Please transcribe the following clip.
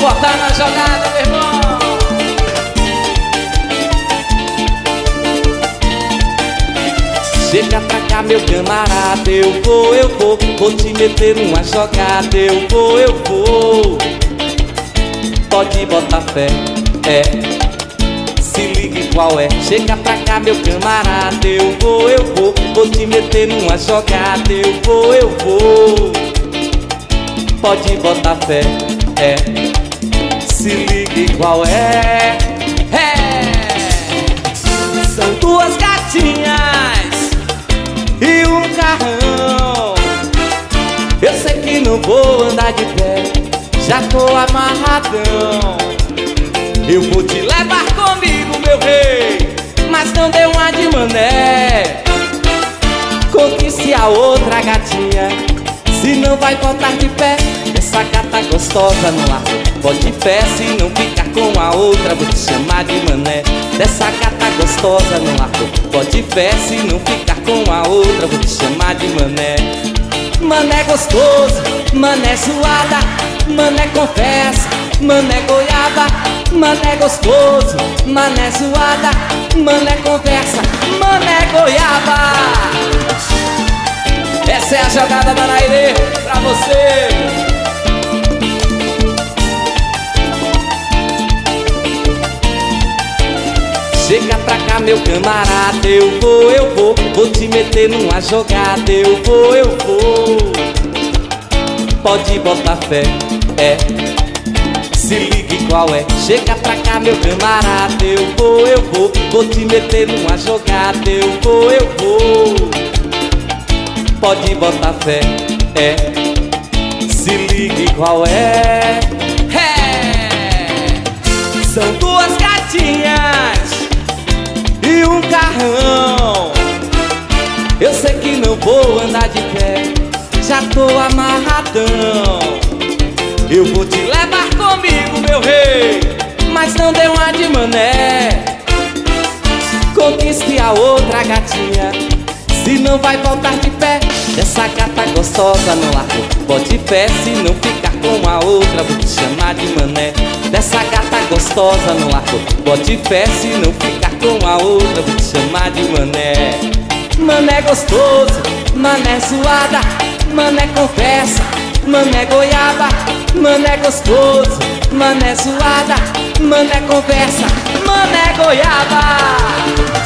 botar na jogada, meu irmão. Chega pra cá, meu camarada, eu vou te meter numa jogada, eu vou. Pode botar fé, se ligue qual é. Chega pra cá, meu camarada, eu vou te meter numa jogada, eu vou. Pode botar fé, se ligue qual é. São duas gatinhas e um carrão. Eu sei que não vou andar de pé, já tô amarradão. Eu vou te levar comigo, meu rei, mas não dê uma de mané. Conquiste a outra gatinha, se não vai voltar de pé. Essa gata gostosa no ar, pode fé, se não ficar com a outra, vou te chamar de mané. Dessa gata gostosa no ar, pode fé, se não ficar com a outra, vou te chamar de mané. Mané gostoso, mané suada, mané confessa, mané goiaba. Mané gostoso, mané suada, mané conversa, mané goiaba. Essa é a jogada da Nairê pra você. Chega pra cá, meu camarada, eu vou te meter numa jogada, eu vou. Pode botar fé, se ligue qual é. Chega pra cá, meu camarada, eu vou te meter numa jogada, eu vou. Pode botar fé, se ligue qual é. São duas gatinhas e um carrão. Eu sei que não vou andar de pé, já tô amarradão. Eu vou te levar comigo, meu rei, mas não dê uma de mané. Conquiste a outra gatinha, se não vai voltar de pé. Dessa gata gostosa no largo, bote fé, se não ficar com a outra, vou te chamar de mané. Dessa gata gostosa no largo, bote fé, se não ficar com a outra, vou te chamar de mané. Mané gostoso, mané suada, mané confessa, mané goiaba. Mané gostoso, mané suada, mané conversa, mané goiaba.